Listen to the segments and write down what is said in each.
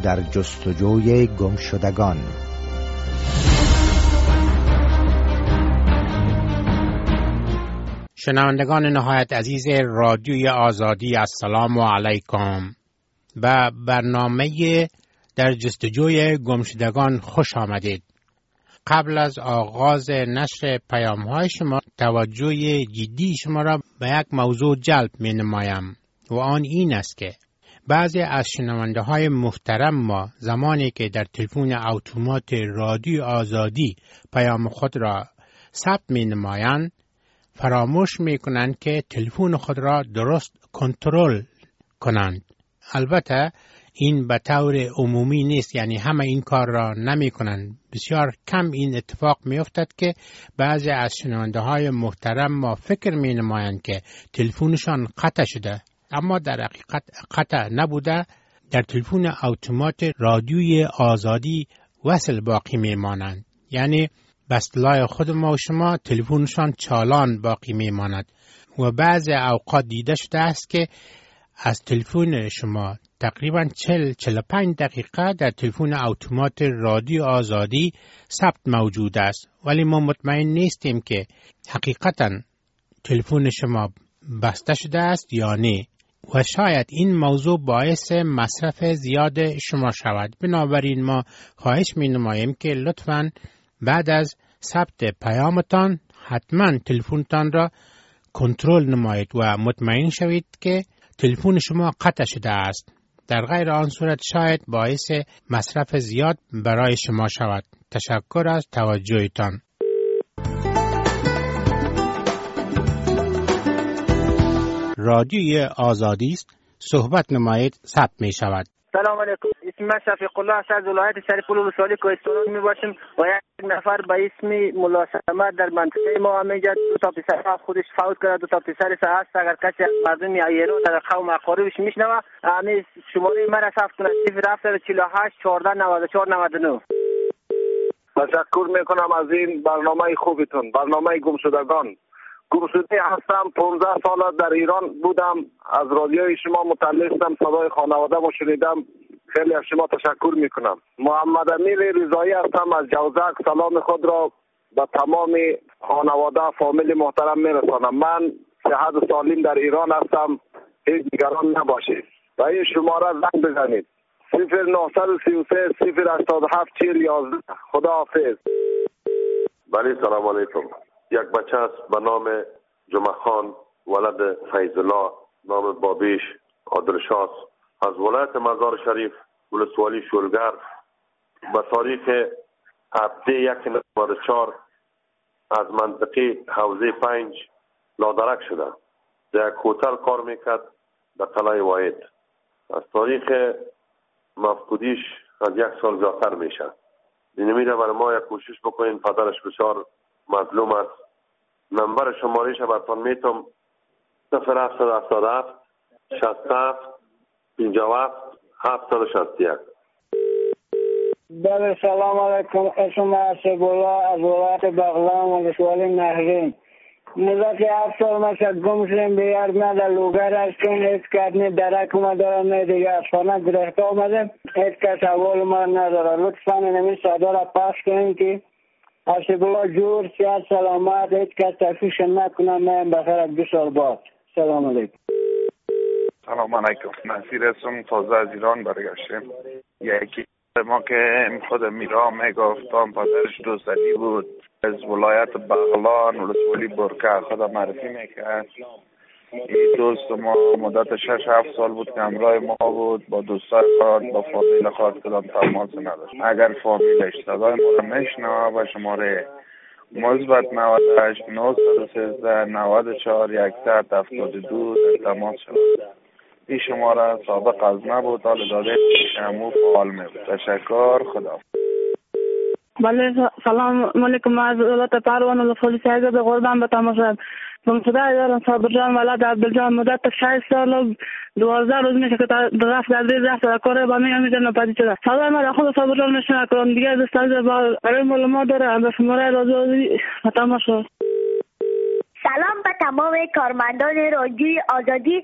در جستجوی گمشدگان. شنوندگان نهایت عزیز رادیوی آزادی، السلام علیکم. به برنامه در جستجوی گمشدگان خوش آمدید. قبل از آغاز نشر پیام‌های شما توجه جدی شما را به یک موضوع جلب می‌نمایم و آن این است که بعضی از شنونده‌های محترم ما زمانی که در تلفن اتومات رادیو آزادی پیام خود را ثبت می‌نمایند فراموش می‌کنند که تلفن خود را درست کنترل کنند. البته این به طور عمومی نیست، یعنی همه این کار را نمی کنند. بسیار کم این اتفاق می افتد که بعضی از شنونده های محترم ما فکر می نمایند که تلفنشان قطع شده، اما در حقیقت قطع نبوده، در تلفن اتومات رادیوی آزادی وصل باقی می مانند. یعنی به اصطلاح خود ما و شما تلفنشان چالان باقی می ماند و بعضی اوقات دیده شده است که از تلفن شما تقریباً 40-45 دقیقه در تلفن اتومات رادیو آزادی ثبت موجود است، ولی ما مطمئن نیستیم که حقیقتاً تلفن شما بسته شده است یا نه و شاید این موضوع باعث مصرف زیاد شما شود. بنابراین ما خواهش می نماییم که لطفاً بعد از ثبت پیامتان حتماً تلفنتان را کنترل نمایید و مطمئن شوید که تلفن شما قطع شده است. در غیر آن صورت شاید باعث مصرف زیاد برای شما شود. تشکر از توجهتان. رادیوی آزادی است، صحبت نمایید، ثبت می شود. سلام علیکم. اسم من شفیق الله است، از ولایت شریف ولسوالی کوهستان می باشم و یک نفر به اسم ملا صمد در منطقه ما همینجا 2 تا پسر خودش فوت کرده، 2 تا پسرش هست. اگر کسی از مردم ایران در قوم اقاربش میشنوه همین شماره من را ثبت کنه 048 14 94 99. تشکر میکنم از این برنامه خوبتون، برنامه گمشدگان. گمشده هستم، 15 سال در ایران بودم، از رادیوی شما مطلع شدم، صدای خانواده ما شنیدم. خیلی از شما تشکر میکنم. محمد امیر رضایی هستم از جوزک. سلام خود را به تمام خانواده فامیل محترم میرسانم. من صحت سالم در ایران هستم، هیچ نگران نباشید و این شماره زنگ بزنید 0933 087 4011. خدا حافظ. بله، سلام علیکم. یک بچه است به نام جمعه خان ولد فیض الله، نام بابیش عادلشاس، از ولایت مزار شریف ولسوالی شولگر به تاریخ 7/1/94 از منطقه حوزه 5 لادرک شده. در یک هتل کار میکرد در قلعه واحد. از تاریخ مفقودیش از 1 سال زیادتر میشه. اینمیده برای ما یک کوشش بکنین، پدرش بسیار مظلوم است. نمبر شمارهش براتون میتم 0777 67 57 761. بله، سلام علیکم. اسم عصب‌الله از ولایت بغلان ولسوالی نهرین. مدت 7 سال ما شد گم شدیم. بیار من در لوگر هستیم، هیچ کس نه درک ما دارم، دیگه از خانه گرفته آمدیم، هیچ کس اول ما نداره. لطفاً نمی صدا را پاس کنیم که عصب‌الله جور سیاد سلامت، هیچ کس تفیش نکنم. من بخیر 2 سال بعد. سلام علیکم. سلام علیکم. نصیر هستم، تازه از ایران برگشتم. یکی ما که خود میرا میگفتم پدرش دوستالی بود، از ولایت بغلان ولسوالی برکه خود معرفی میکرد. این دوست ما مدت 6-7 سال بود که همراه ما بود، با دوستای خود با فامیل خود کدام تماس نداشت. اگر فامیلش صدای ما را میشنوه با شماره مثبت 98 913 94 172 در تماس شد. این شماره سابق از نبود، حال داده شمو فعال می بود. تشکر. خدا. بله، سلام علیکم. از ولایت پروان ولسوالی سیگه به قربان به تماشا گمشده دارم. صابر جان ولد عبدالجان مدت 6 سال 12 روز میشه که رفت در کار با من میشه نپدید شده. صدای ما خود صابر جان نشنه کنم دیگه دستاویز با برای معلومات داره به شماره رادیویی تماشا. سلام به تمام کارمندان رادیوی آزادی. من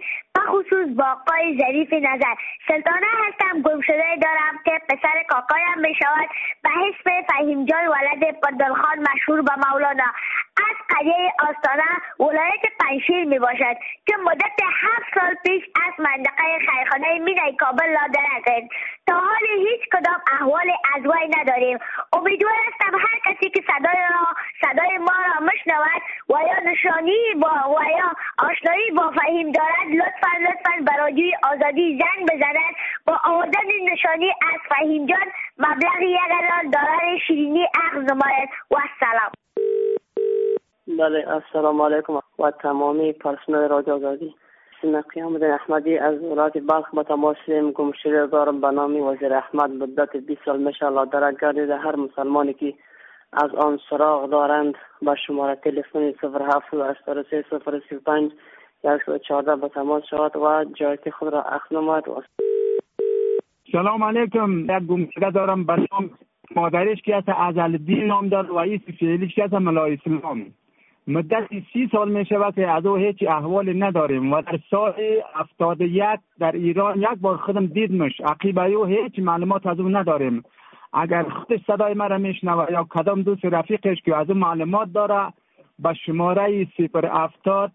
خصوص با آقای ظریف نظر. سلطانه هستم، گمشده دارم که پسر کاکایم می شود به اسم فهیم جان ولد پدلخان مشهور به مولانا. از قریه آستانه ولایت پنجشیر می باشد که مدت 7 سال پیش از منطقه خیرخانه مینای کابل لادرک است. تا حال هیچ کدام احوال از وی نداریم. امیدوار هستم هر کسی که صدای ما را مشنود و یا نشانی و یا آشنایی با فهیم دارد لطفاً به رادیوی آزادی زنگ بزند. با آوردن نشانی از فهیم جان مبلغ 1000 دلار شیرینی اخذ نماید. و السلام. بله، السلام علیکم و تمامی پرسنل رادیو آزادی. اسم قیامالدین احمدی از ولایت بلخ با تماس گمشده دارم به نام وزیر احمد. مدت 20 سال مشالله درک گردیده. هر مسلمانی که از آن سراغ دارند با شماره تلفن 0783 114 به تماس شود و جایت خود را اخذ نماید. سلام علیکم. یک گمشده دارم به نام مادرش که ازالدین نام دارد و ایس فعلیش که ملای اسلام. مدت 30 سال می شود که از او هیچ احوال نداریم و در سال 71 در ایران یک بار خودم دیدمش. عقیبه او هیچ معلومات از او نداریم. اگر خودش صدای مرا میشنوه یا کدام دوست رفیقش که از او معلومات داره به شماره 070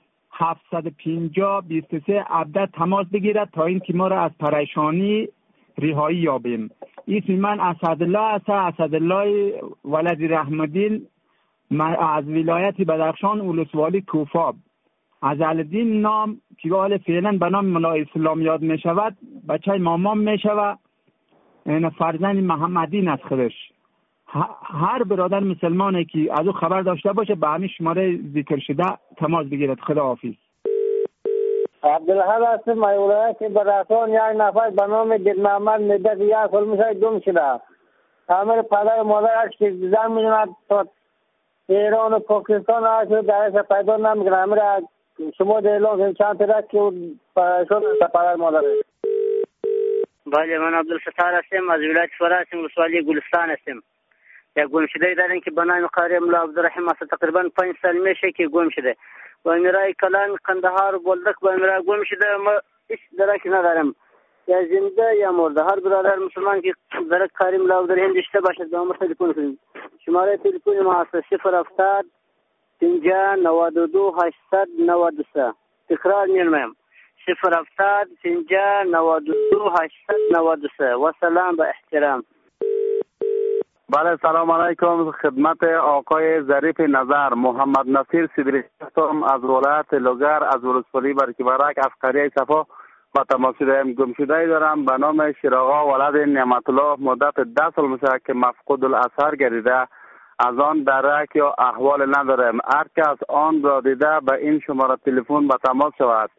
750 23 17 تماس بگیرد تا اینکه ما را از پریشانی رهایی یابیم. اسم من اسدالله است، اسدالله ولد رحمدین از ولایت بدخشان ولسوالی کوفاب. ازالدین نام که حال فعلا به نام ملای اسلام یاد می شود. بچه مامان می شود. این فرزند محمدین از خودش. هر برادر مسلمانی که از او خبر داشته باشه به همین شماره ذکر شده تماس بگیرد. خدا حافظ. عبدالحق هستم، ولایت بدخشان. یک نفر به نام دل محمد مدت 1 سال میشه گم شده. همه پدر مادرش که زن میدوند تا ایران و پاکستان آشد درش پیدا نمیکنه. همه شما دیلان چند ترک که پرشون پدر مادرش. بله، من عبدالفتار هستم، از ولایت فرا هستم، ولسوالی گلستان هستم. یک گم شده داریم که به نام قاری ملا عبدالرحیم است. تقریبا 5 سال میشه که گم شده. با امیرای کلان قندهار و بلدک با امیرای گم شده. ما هیچ درک ندارم، یا زنده یا مرده. هر برادر مسلمان که درک قاری ملا عبدالرحیم داشته باشد با ما تلفن کنید. شماره تلفن ما است 070 50 92 893. تکرار می‌کنم 070 50 92 893. و سلام با احترام. بله، سلام علیکم. خدمت آقای ظریف نظر. محمد نصیر صدری هستم از ولایت لوگر از ولسوالی برکیبرک از قریه صفا با تماس شده‌ام. گمشده دارم به نام شیراغا ولد نعمت الله. مدت 10 سال میشه که مفقود الاثر گردیده. از آن درک یا احوال ندارم. هر کس آن را دیده به این شماره تلفن به تماس شود.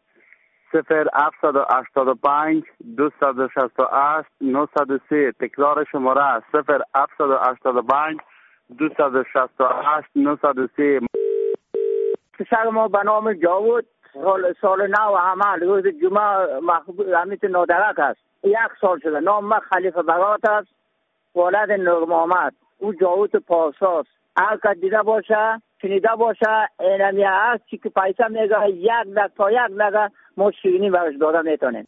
0785 268 903. تکرار شماره 0785 268 903. پسر ما به نام جاوود سال نو عمل روز جمعه همیت نادرک است. 1 سال شده. نام ما خلیفه برات است، ولد نور محمد. او جاوود پاساس. هر که دیده باشه شنیده باشه اینمی هست که پیسه میگه 1 لک تا 1 لک ما شیرینی برش داده میتونیم.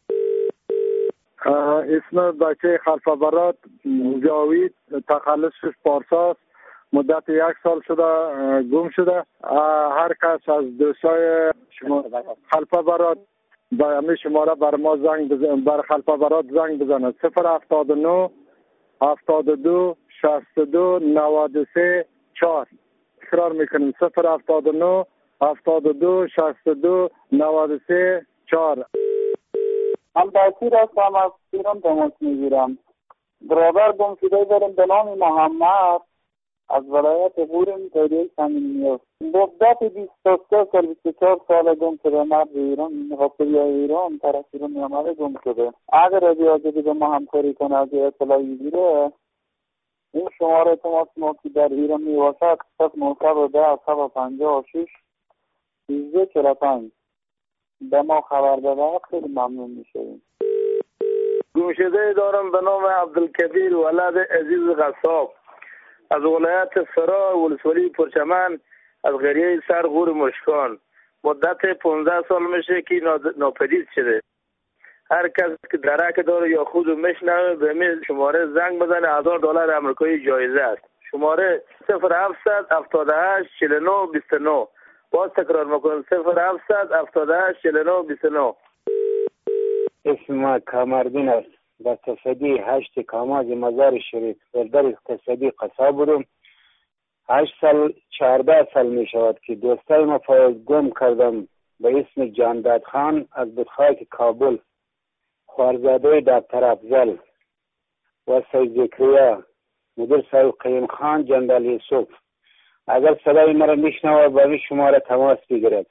اسم بچه خلفه برات جاوید، تخلصش پارساس. مدت 1 سال شده گم شده. هر کس از دوستای خلفه برات با همین شماره بر ما زنگ بزنه، بر خلفه برات زنگ بزنه. 079 72 62 93 4. تکرار میکنیم 079 72 62 93 4. من باشیر هستم، از ایران تماس میگیرم. برادر گم شده دارم به نام محمد از ولایت غورم قریه سنگینیه. مدت 23 سال 24 سال گم شده. مرد ایران مخاطبی ایران طرف ایران میامده گم شده. اگر رادیو آزادی به ما همکاری کنه از اطلاعی گیره این شماره تماس ما که در ایران میباشد 0910 756 1345 به ما خبر بده خیلی ممنون میشویم. گمشده دارم به نام عبدالکبیر ولد عزیز غصاب از ولایت فرا ولسوالی پرچمن از قریه سر غور مشکان. مدت 15 سال میشه که ناپدید شده. هر کس که درک داره یا خود میشنوه به این شماره زنگ بزنه، $1000 آمریکایی جایزه است. شماره 0778 49 29. باز تکرار میکنم 0778 49 29. اسم ما کامردین است. در تصدی 8 کاماز مزار شریف در تصدی قصاب بودم. 8 سال 14 سال می شود که دوستای ما گم کردم به اسم جانداد خان از بدخاک کابل، خوارزاده دکتر افضل و سید زکریا، مدیر صاحب قیم خان، جنرال یوسف. اگر صدای مرا میشنوه با این شماره تماس بگیرد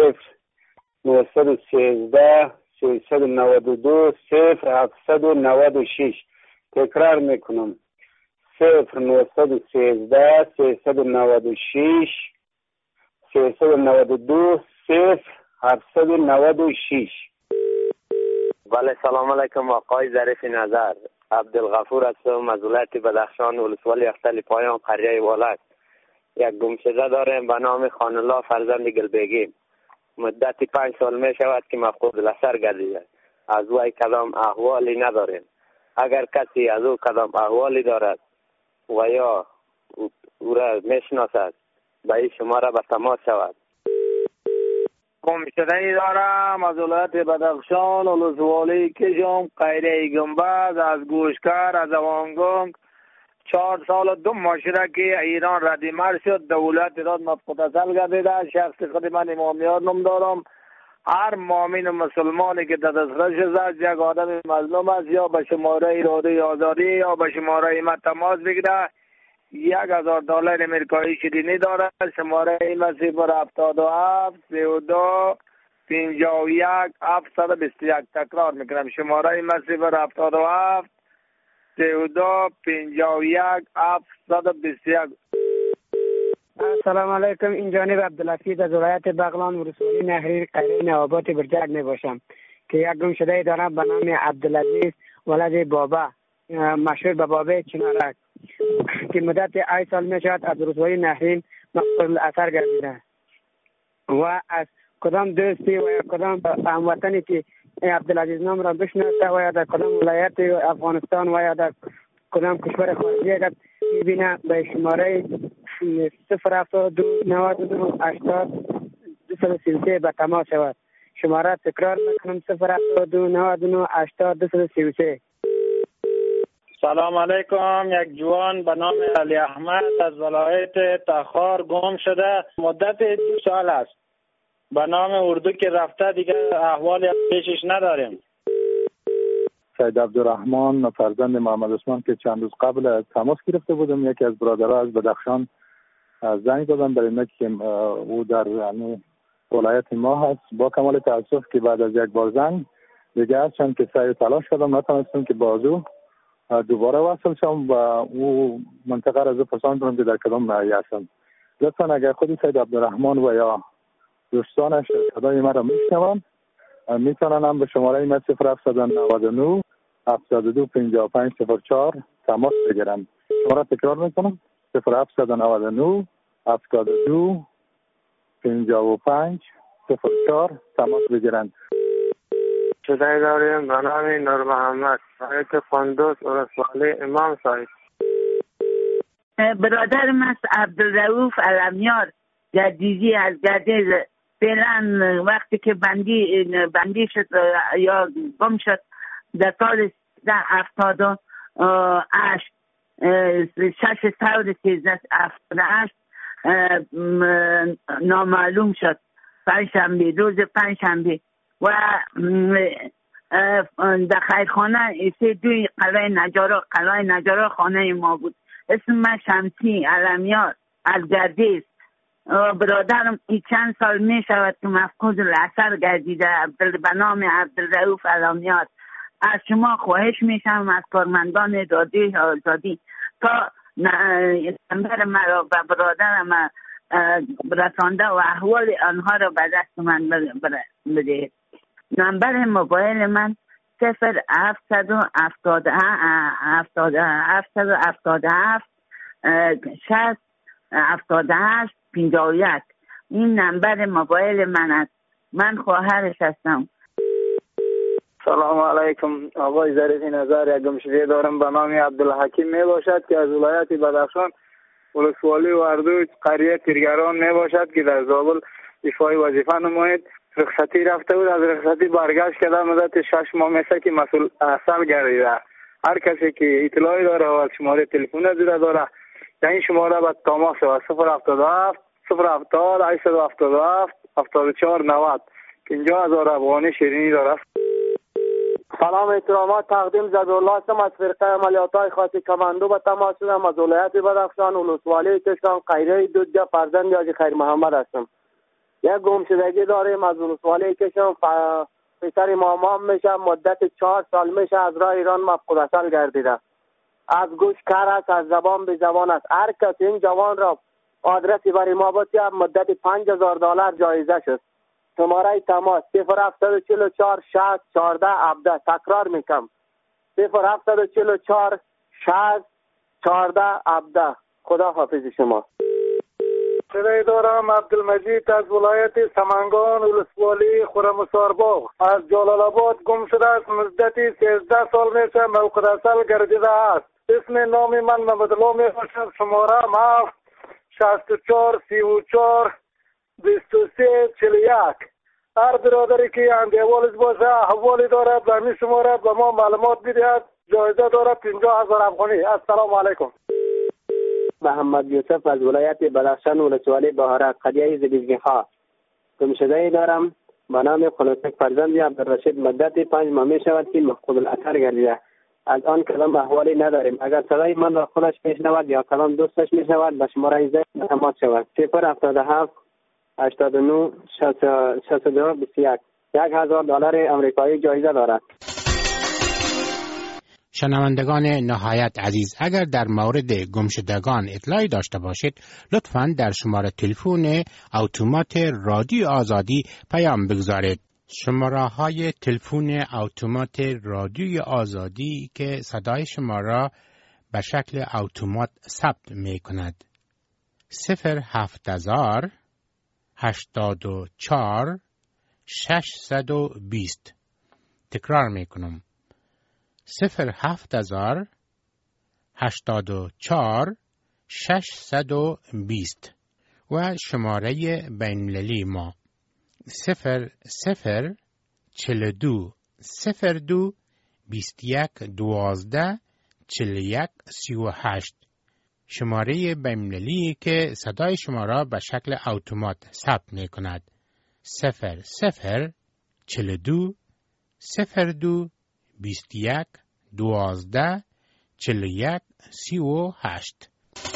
0913 392 0796. تکرار میکنم 0913 396 392 0796. بله سلام علیکم آقای ظریف نظر. عبدالغفور هستم از ولایت بدخشان، ولسوالی اختل پایان، قریه والک. یک گمشده داریم به نام خانالله فرزند گلبگی. مدت 5 سال می شود که مفقود الاثر گردیده. از وی کدام احوالی نداریم. اگر کسی از او کدام احوالی دارد و یا او را میشناسد به این شماره به تماس شود. گمشده‌ای دارم از ولایت بدخشان، ولسوالی کشم، قریه گنبد، از گوشکر، از اوانگنگ. 4 سال و 2 ماه شده که ایران ردیمر شد، دولت ایران مفقود الاثر گردیده. شخص خود من امامیار نام دارم. هر مؤمن و مسلمانی که در دسترسش است یک آدم مظلوم است، یا به شماره اراده آزادی یا به شماره ما تماس بگیره. $1000 امریکایی شیرینی دارد. شماره این 077 32 51 721. تکرار میکنم شماره این 077 32 51 721. السلام علیکم. این جانب عبدالحفیظ از ولایت بغلان، ولسوالی نهری، قریه نوابات برجک می باشم که یک گمشده دارم به نام عبدالعزیز ولد بابا، مشهور به بابا چنارک، که مدت 8 سال می شود از ولسوالی نهرین مفقود الاثر گردیده. و از کدام دوستی و یا کدام هموطنی که عبدالعزیز نام را بشناسه و یا در کدام ولایت افغانستان و یا در کدام کشور خارجی اگر میبینه به شماره 072 99 80 233 به تماس شود. شماره تکرار میکنم 072 99 80 233. سلام علیکم. یک جوان به نام علی احمد از ولایت تخار گم شده. مدت 2 سال است. به نام اردو که رفته دیگه احوالی پیشش نداریم. سید عبدالرحمن فرزند محمد عثمان که چند روز قبل تماس گرفته بودم، یکی از برادرها از بدخشان زنگ دادن برای اینکه که او در ولایت ما هست. با کمال تاسف که بعد از یک بار زنگ دیگه هرچند که سعی تلاش کردم نتونستم که بازو دوباره وصل شم و او منطقه را پرساندم که در کدام ناحیه هستم. لطفا اگر خود سید عبدالرحمن و یا دوستانش صدای ما را میشنون میتونن هم به شماره 0799 72 55 04 تماس بگیرن. شماره تکرار میکنم 0799 72 55 04 تماس بگیرن. شده داریم به نام نور محمد، سایت قندوز، ولسوالی امام صاحب. برادرم است عبدالرؤوف علمیار جدیدی از گردیز. فعلا وقتی که بندی شد یا گم شد در سال 78 نامعلوم شد. روز پنجشنبه و در خیرخانه دوی قلعه نجارا خانه ما بود. اسم من شمسی علمیار از گردیز. برادرم چند سال می شود که مفقود الاثر گردیده به نام عبدالرؤوف علمیار. از شما خواهش میشم از کارمندان دادی آزادی تا نمبر مرا و برادرم رسانده و احوال آنها را به دست من بدهید. نمبر موبایل من 0777 60 78 51 این نمبر موبایل من است. من خواهرش هستم. سلام علیکم. آقای ظریف نظر، یک گمشده دارم به نام عبدالحکیم می باشد که از ولایت بدخشان ولسوالی اردو قریه تیرگران می باشد که در زابل ایفای وظیفه نماید. رخصتی رفته بود، از رخصتی برگشت کرده، مدت 6 ماه میشه که مسئول اصل گردیده. هر کسی که اطلاعی داره و شماره تلفن زیره داره در این شماره باید تماس شود 077 070 877 74 90 50,000 افغانی شیرینی داره. سلام احترامات تقدیم زدالله هستم از فرقه عملیات‌های خاص کماندو به تماس شدم از ولایت بدخشان ولسوالی کشان قیره دودجا فرزند حاجی خیر محمد هستم. یک گمشدگی داریم از ولسوالی کشان پسر مامان میشه مدت 4 سال میشه از راه ایران مفقود اصل گردیده. از گوش کر است، از زبان به زبان است. هر کسی این جوان را آدرسی برای ما باید مدت $5,000 جایزه شد. شماره تماس 0744 60 14 17. تکرار میکنم 0744 60 14 17. خدا حافظ شما. صدای دارم عبدالمجید از ولایت سمنگان ولسوالی خرمسارباغ از جلال آباد گم شده است. مدتی 13 سال میشه موقع اصل گردیده است. اسم نام من محمدالله می باشد. شماره 7 64 34 23 41. هر برادری که اندیوالش باشه حوالی دارد به می شماره به ما معلومات بدهد. جایزه دارد 50,000 افغانی. السلام علیکم. محمد یوسف از ولایت بدخشان ولسوالی بهارک قریه زبیزگیخا گمشده دارم به نام خلوصک فرزند عبدالرشید. مدت 5 ماه می شود که مفقود الاثر گردیده. از آن کلام احوالی نداریم. اگر صدای من را خودش میشنود یا کلام دوستش میشنود به شماره زنگ تماس شود 077 89 62 21. $1,000 آمریکایی جایزه دارد. شنوندگان نهایت عزیز، اگر در مورد گمشدگان اطلاعی داشته باشید لطفاً در شماره تلفن اتومات رادیو آزادی پیام بگذارید. شماره های تلفن اتومات رادیو آزادی که صدای شما را به شکل اتومات ثبت می کند 070 84 620. تکرار می کنم 070 84 620 و شماره بین‌المللی ما 0042 02 21 12 41 38. شماره بین‌المللی که صدای شما را به شکل اتومات ثبت می کند 0042 02 21 12 41 38.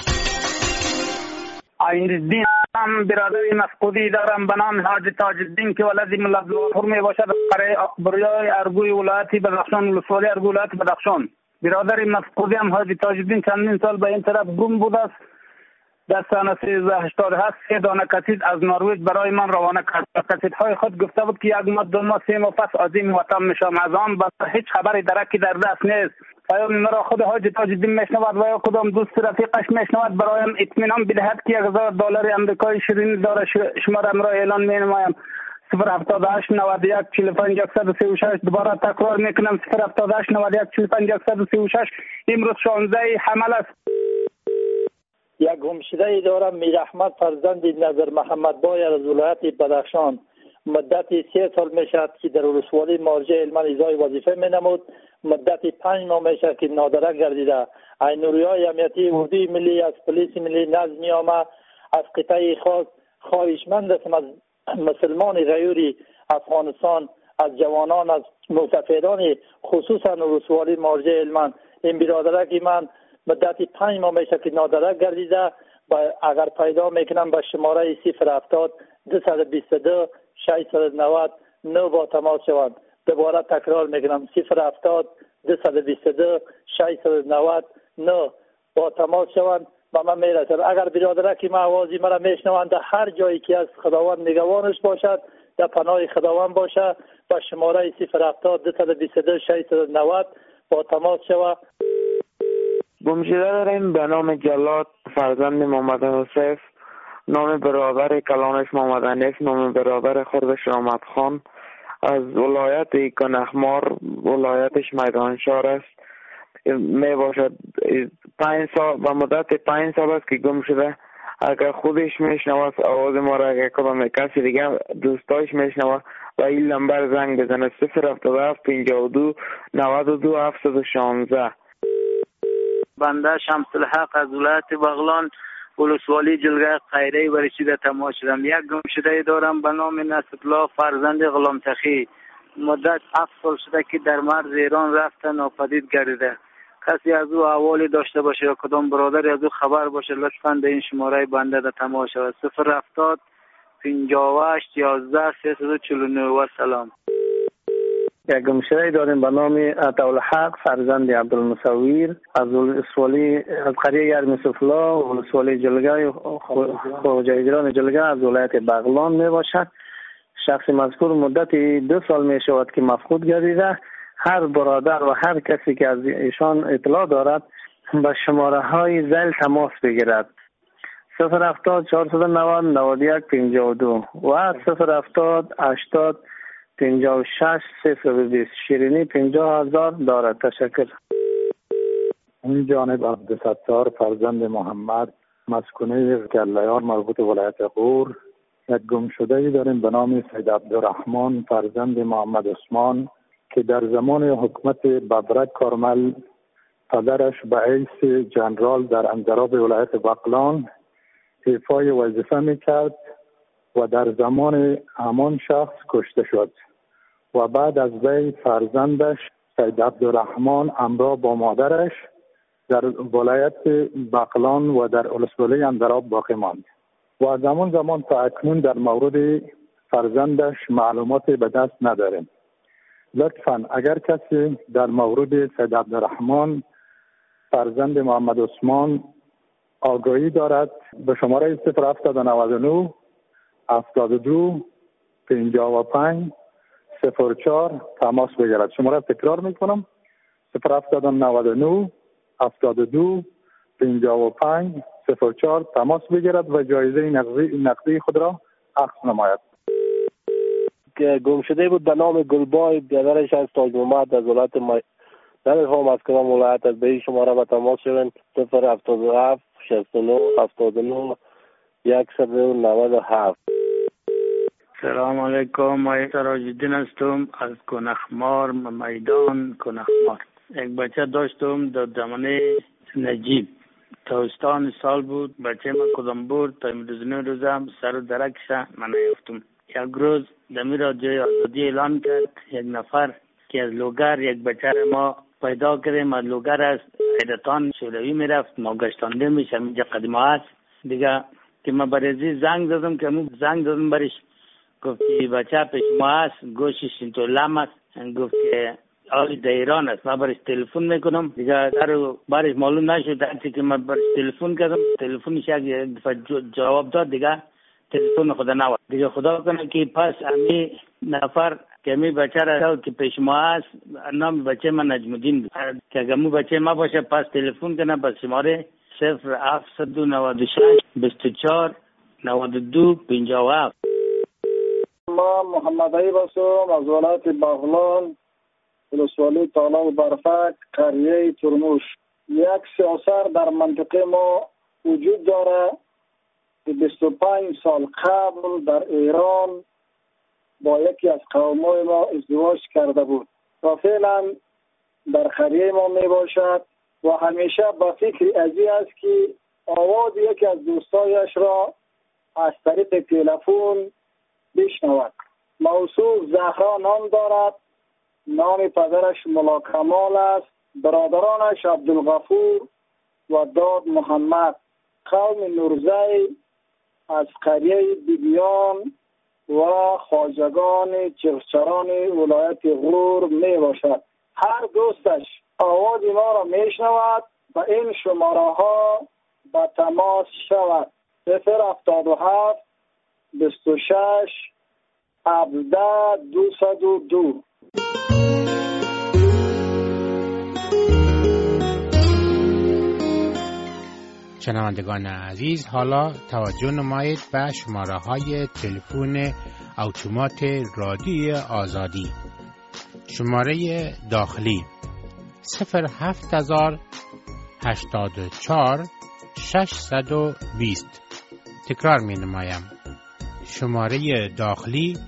عین‌الدین برادری مفقودی دارم به نام حاجی تاج الدین که ولد ملا عبدالغفور می باشد. قریه اکبریای ارگوی ولایت بدخشان ولسوالی ارگوی ولایت بدخشان. برادری مفقودی هم حاجی تاج الدین چندین سال به این طرف گم بوده است. در سال 1387 3 دانه کتید از نروژ برای من روانه کرد. کتیدهای خود گفته بود که 1 ماه 2 ماه 3 ماه پس از این وطن میشم. از آن بس هیچ خبری درکی در دست نیست. پیام مرا خود حاجی تاج الدین میشنود و یا کدام دوست رفیقش میشنود برایم اطمینان بدهد که $1,000 آمریکایی شیرینی داره. شماره را اعلان مینمایم 078 91 45 136. دوباره تکرار میکنم 078 91 45 136. امروز 16 حمل است. یک گمشده دارم میر احمد فرزند نظر محمد بایر از ولایت بدخشان. مدت 3 سال میشد که در ولسوالی مارجه علمان اجرای وظیفه مینمود. مدت 5 ماه میشد که نادرک گردیده. عینوریای امنیتی اردوی ملی از پلیس ملی نظمی آمه از قطعه خاص خواهشمند هستم از مسلمان غیوری افغانستان، از جوانان، از مسافران خصوصا ولسوالی مارجه علمان این برادرک من مدت 5 ماه میشه که نادرک گردیده. اگر پیدا میکنم به شماره 070 222 690 9 با تماس شوند. دوباره تکرار میکنم 070 222 690 9 با تماس شوند و من میرسم. اگر برادرک ما آوازی مرا میشنوند در هر جایی که از خداوند نگوانش باشد در پناه خداوند باشه با شماره 070 222 690 با تماس شوند. گمشده داریم به نام جلاد فرزند محمد حسیف نام برادر کلانش محمد حنیف، نام برادر خردش رحمت خان از ولایت کنخمار، ولایتش میدانشار است. می باشد 5 سال به مدت 5 سال است که گم شده. اگر خودش میشنوه آواز ما را، اگر کدام کسی دیگه دوستایش میشنوه و این نمبر زنگ بزنه 077 52 92 716. بنده شمس الحق از ولایت بغلان ولسوالی جلگه خیره و رشید تماس شدم. یک گمشده دارم به نام نصرالله فرزند غلام تخی. مدت 7 سال شده که در مرز ایران رفته ناپدید گردیده. کسی از او احوالی داشته باشه یا کدام برادری از او خبر باشه لطفاً به این شماره بنده در تماس شود 070 58 11 349 و سلام. یک گمشده داریم به نام عطاالحق فرزند عبدالمصور از ولسوالی از قریه یرمسوف الله ولسوالی جلگه خوجایگران جلگه از ولایت بغلان می باشد. شخص مذکور مدت 2 سال می شود که مفقود گردیده. هر برادر و هر کسی که از ایشان اطلاع دارد به شماره های ذیل تماس بگیرد 070 490 91 52 و 070 80 56 320. شیرینی 50,000 دارد. تشکر. این جانب عبدالستار فرزند محمد مسکونه گلیار مربوط ولایت غور. یک گمشده‌ای داریم به نام سید عبدالرحمن فرزند محمد عثمان که در زمان حکومت ببرک کارمل پدرش به حیث جنرال در انضراب ولایت بغلان ایفای وظیفه میکرد و در زمان همان شخص کشته شد و بعد از وی فرزندش سید عبدالرحمن همراه با مادرش در ولایت بغلان و در ولسوالی انضراب باقی ماند و از همان زمان تا اکنون در مورد فرزندش معلومات به دست نداریم. لطفاً اگر کسی در مورد سید عبدالرحمن فرزند محمد عثمان آگاهی دارد به شماره 0799 72 55 04 تماس بگیرد. شماره تکرار میکنم 0799 72 55 04 تماس بگیرد و جایزه نقدی خود را اخذ نماید. که گم شده بود به نام گلبای، برادرش از تاج محمد از ولایت نمی‌فهم از کدام ولایت از به این شماره به تماس شدن 077 69 79 197. سلام علیکم. ما سراج‌الدین هستم از کنخمار میدان کنخمار. یک بچه داشتم در زمانه نجیب تابستان سال بود. بچه من کدام بود تا روزم سر و درکش من نیفتم. یک روز دمی را جای آزادی اعلان کرد. یک نفر که از لوگر یک بچه ما پیدا کردیم از لوگر از حیرتان شوروی میرفت ما گشتانده میشم اینجا قدیمه هست دیگه که ما برزی زنگ دادم که زنگ دادم برش گفت که بچه پیش ما هست گوشش اینطور لم است گفت که آلی در ایران است. ما برش تلفن میکنم دیگه در برش معلوم نشد هرچی که ما برش تلفن کردم تلفنش یک دفعه جواب داد دیگه تلفن خدا نواد دیگه خدا کنه که پس امی نفر که امی بچه را که پیش ما هست نام بچه من نجم الدین بود که اگه مو بچه ما باشه پس تلفن کنه پس شماره 0796 24 92 57. ما محمد عیب هستم از ولایت بغلان ولسوالی تالاب برفک قریه ترموش. یک سیاسر در منطقه ما وجود داره که 25 سال قبل در ایران با یکی از قومای ما ازدواج کرده بود و فعلا در قریه ما می باشد و همیشه با فکر ازی است که آواز یکی از دوستایش را از طریق تلفن بشنود. موصوف زهرا نام دارد، نام پدرش ملا کمال است، برادرانش عبدالغفور و داد محمد. قوم نورزی از قریه بیبیان و خواجگان چغچران ولایت غور می باشد. هر دوستش آواز ما را می شنود و این شماره ها به تماس شود 077 26 17 202. شنوندگان عزیز، حالا توجه نمایید به شماره های تلفن اتومات رادیوی آزادی. شماره داخلی 07084 620. تکرار می نمایم. شماره داخلی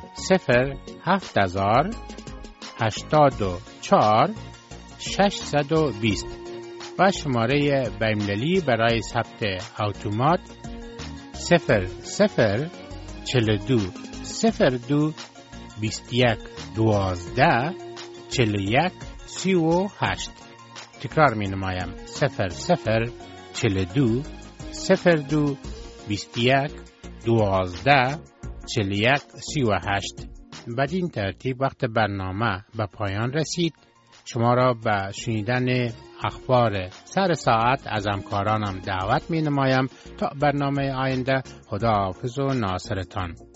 07084 620 و شماره بین‌المللی برای ثبت اتومات 0042 02 21 12 41 38. تکرار می نمایم. 0042 02 21 12 41 38. بدین ترتیب وقت برنامه به پایان رسید. شما را به شنیدن اخبار سر ساعت از همکارانم دعوت می نمایم. تا برنامه آینده، خداحافظ و ناصرتان.